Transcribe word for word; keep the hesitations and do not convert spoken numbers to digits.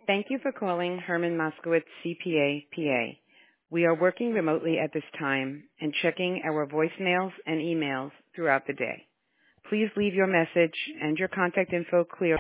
Thank you for calling Herman Moskowitz C P A, P A. We are working remotely at this time and checking our voicemails and emails throughout the day. Please leave your message and your contact info clear.